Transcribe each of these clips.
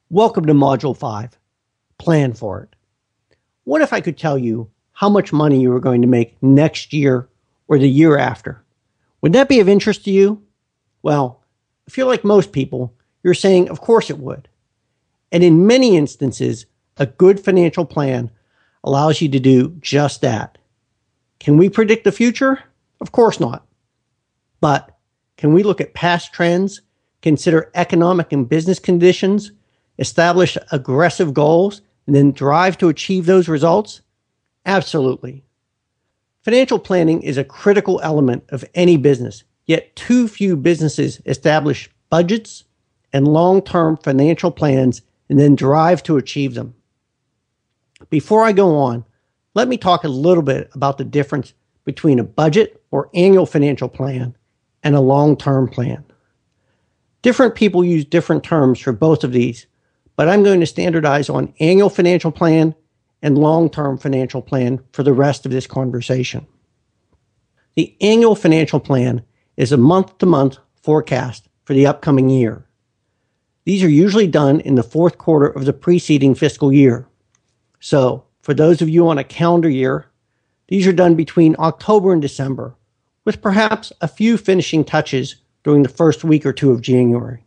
Welcome to Module 5. Plan for it. What if I could tell you how much money you are going to make next year or the year after? Would that be of interest to you? Well, if you're like most people, you're saying, of course it would. And in many instances, a good financial plan allows you to do just that. Can we predict the future? Of course not. But can we look at past trends, consider economic and business conditions, establish aggressive goals, and then drive to achieve those results? Absolutely. Financial planning is a critical element of any business, yet too few businesses establish budgets and long-term financial plans and then drive to achieve them. Before I go on, let me talk a little bit about the difference between a budget or annual financial plan and a long-term plan. Different people use different terms for both of these, but I'm going to standardize on annual financial plan and long-term financial plan for the rest of this conversation. The annual financial plan is a month-to-month forecast for the upcoming year. These are usually done in the fourth quarter of the preceding fiscal year. So, for those of you on a calendar year, these are done between October and December, with perhaps a few finishing touches during the first week or two of January.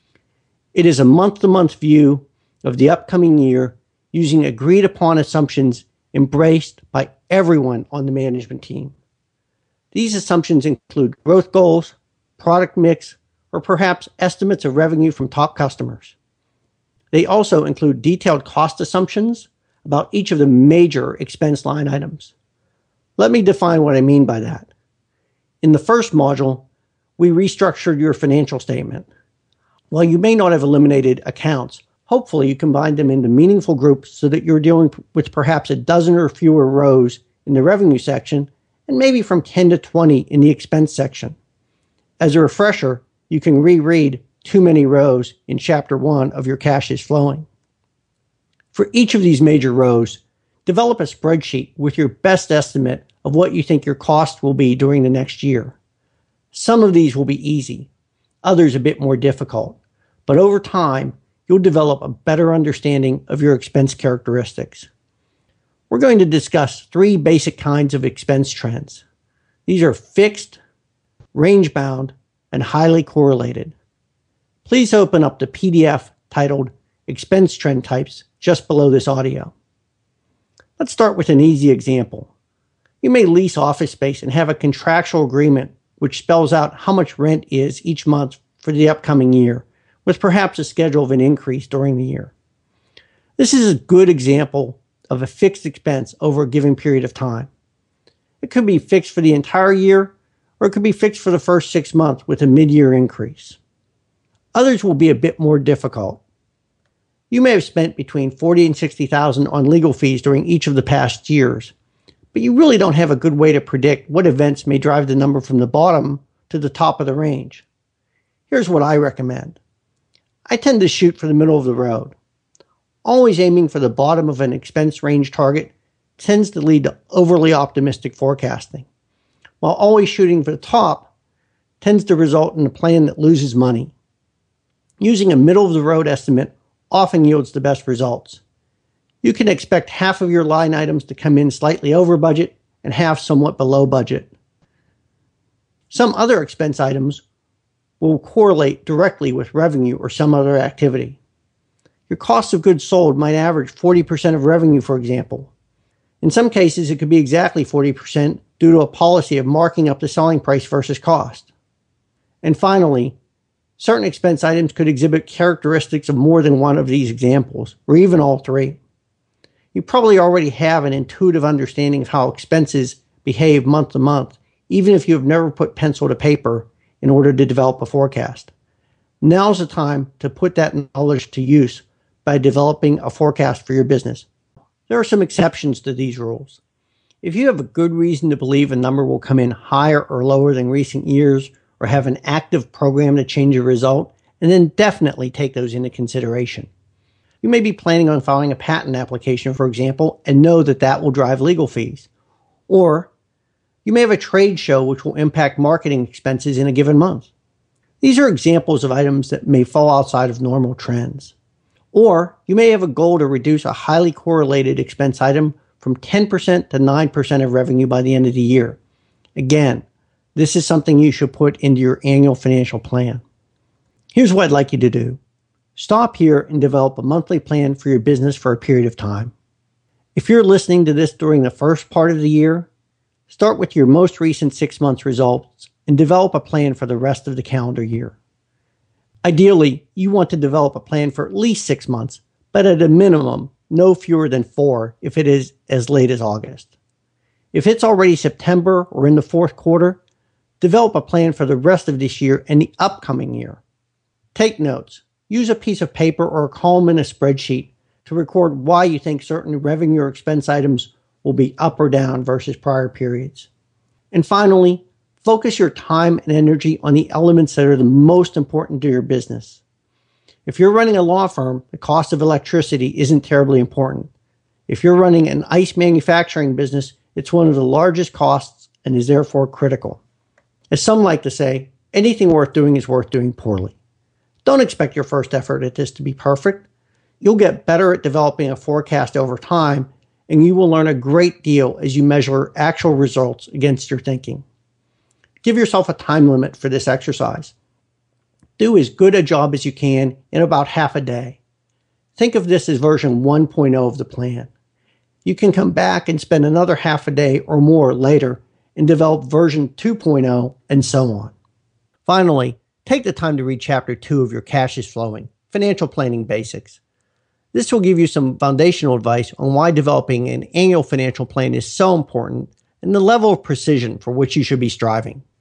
It is a month-to-month view of the upcoming year using agreed-upon assumptions embraced by everyone on the management team. These assumptions include growth goals, product mix, or perhaps estimates of revenue from top customers. They also include detailed cost assumptions about each of the major expense line items. Let me define what I mean by that. In the first module, we restructured your financial statement. While you may not have eliminated accounts, hopefully you combined them into meaningful groups so that you're dealing with perhaps a dozen or fewer rows in the revenue section and maybe from 10 to 20 in the expense section. As a refresher, you can reread Too Many Rows in Chapter 1 of Your Cash is Flowing. For each of these major rows, develop a spreadsheet with your best estimate of what you think your cost will be during the next year. Some of these will be easy, others a bit more difficult, but over time, you'll develop a better understanding of your expense characteristics. We're going to discuss three basic kinds of expense trends. These are fixed, range-bound, and highly correlated. Please open up the PDF titled Expense Trend Types just below this audio. Let's start with an easy example. You may lease office space and have a contractual agreement which spells out how much rent is each month for the upcoming year, with perhaps a schedule of an increase during the year. This is a good example of a fixed expense over a given period of time. It could be fixed for the entire year, or it could be fixed for the first 6 months with a mid-year increase. Others will be a bit more difficult. You may have spent between $40,000 and $60,000 on legal fees during each of the past years, but you really don't have a good way to predict what events may drive the number from the bottom to the top of the range. Here's what I recommend. I tend to shoot for the middle of the road. Always aiming for the bottom of an expense range target tends to lead to overly optimistic forecasting, while always shooting for the top tends to result in a plan that loses money. Using a middle-of-the-road estimate often yields the best results. You can expect half of your line items to come in slightly over budget and half somewhat below budget. Some other expense items will correlate directly with revenue or some other activity. Your cost of goods sold might average 40% of revenue, for example. In some cases, it could be exactly 40% due to a policy of marking up the selling price versus cost. And finally, certain expense items could exhibit characteristics of more than one of these examples, or even all three. You probably already have an intuitive understanding of how expenses behave month to month, even if you have never put pencil to paper in order to develop a forecast. Now's the time to put that knowledge to use by developing a forecast for your business. There are some exceptions to these rules. If you have a good reason to believe a number will come in higher or lower than recent years, or have an active program to change a result, and then definitely take those into consideration. You may be planning on filing a patent application, for example, and know that that will drive legal fees. Or you may have a trade show which will impact marketing expenses in a given month. These are examples of items that may fall outside of normal trends. Or you may have a goal to reduce a highly correlated expense item from 10% to 9% of revenue by the end of the year. Again, this is something you should put into your annual financial plan. Here's what I'd like you to do. Stop here and develop a monthly plan for your business for a period of time. If you're listening to this during the first part of the year, start with your most recent 6 months results and develop a plan for the rest of the calendar year. Ideally, you want to develop a plan for at least 6 months, but at a minimum, no fewer than 4 if it is as late as August. If it's already September or in the fourth quarter, develop a plan for the rest of this year and the upcoming year. Take notes. Use a piece of paper or a column in a spreadsheet to record why you think certain revenue or expense items will be up or down versus prior periods. And finally, focus your time and energy on the elements that are the most important to your business. If you're running a law firm, the cost of electricity isn't terribly important. If you're running an ice manufacturing business, it's one of the largest costs and is therefore critical. As some like to say, anything worth doing is worth doing poorly. Don't expect your first effort at this to be perfect. You'll get better at developing a forecast over time, and you will learn a great deal as you measure actual results against your thinking. Give yourself a time limit for this exercise. Do as good a job as you can in about half a day. Think of this as version 1.0 of the plan. You can come back and spend another half a day or more later and develop version 2.0 and so on. Finally, take the time to read Chapter 2 of your Cash is Flowing, Financial Planning Basics. This will give you some foundational advice on why developing an annual financial plan is so important and the level of precision for which you should be striving.